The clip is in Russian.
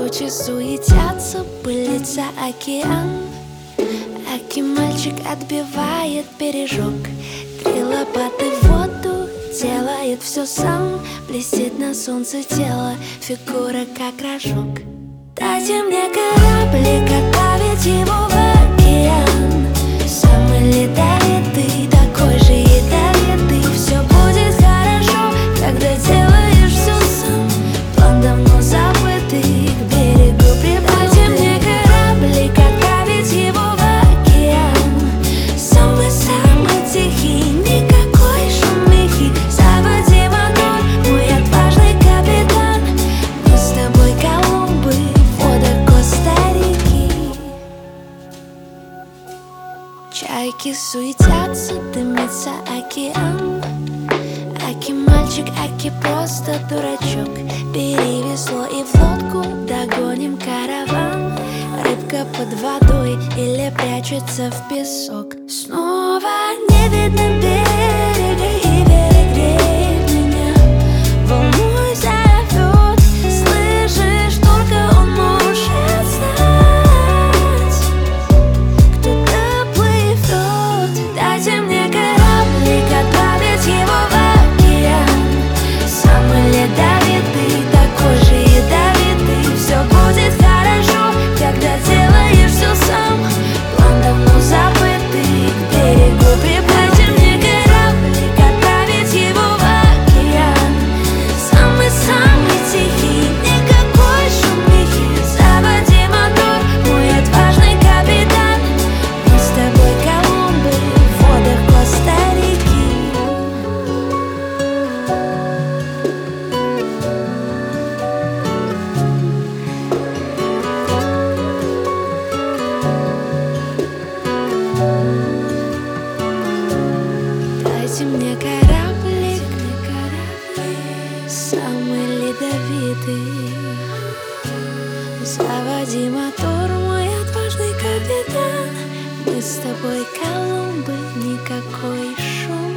Тучи суетятся, пылится океан. Аки мальчик отбивает бережок. 3 лопаты в воду, делает все сам. Блестит на солнце тело, фигура как рожок. Дайте мне кораблик, отправить его в океан. Самый ледовитый, такой же ядовитый. Все будет хорошо, когда делаешь все сам. План давно забытый, к берегу приплыл. Дайте мне кораблик, отправить его в океан. Самый-самый тихий, никакой шумихи. Заводи мотор, мой отважный капитан. Мы с тобой Колумбы в водах Коста-Рики. Чайки суетятся, дымится океан. Аки мальчик, аки просто дурачок. Бери весло и в лодку, догоним караван. Рыбка под водой или прячется в песок. Снова не видно берега, и берег греет меня. Волной зовет, слышишь, только он может знать. Кто-то плывет. Дайте мне кораблик, отправить его в океан. Самый ледовитый, такой же ядовитый. Все будет хорошо, когда делаешь все сам. План давно забытый, к берегу приплыл. Дайте мне кораблик, отправить его в океан. Самый-самый тихий, никакой шумихи. Заводи мотор, мой отважный капитан. Мы с тобой Колумбы в водах Коста-Рики. Дайте мне кораблик, самый ледовитый. Заводи мотор, мой отважный капитан. Мы с тобой Колумбы, никакой шум.